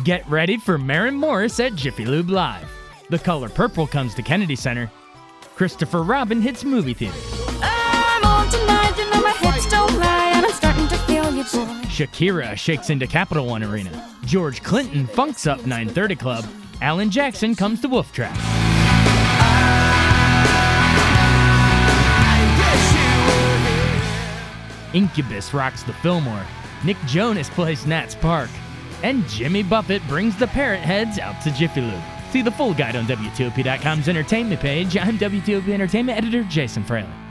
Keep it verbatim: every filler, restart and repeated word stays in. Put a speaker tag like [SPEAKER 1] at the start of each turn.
[SPEAKER 1] Get ready for Maren Morris at Jiffy Lube Live. The Color Purple comes to Kennedy Center. Christopher Robin hits movie theaters.
[SPEAKER 2] I'm on tonight, you know my hips don't lie, and I'm starting to feel you, boy.
[SPEAKER 1] Shakira shakes into Capital One Arena. George Clinton funks up nine thirty Club. Alan Jackson comes to Wolf Trap. Incubus rocks the Fillmore. Nick Jonas plays Nats Park. And Jimmy Buffett brings the Parrot Heads out to Jiffy Lube. See the full guide on W T O P dot com's entertainment page. I'm W T O P Entertainment editor Jason Fraley.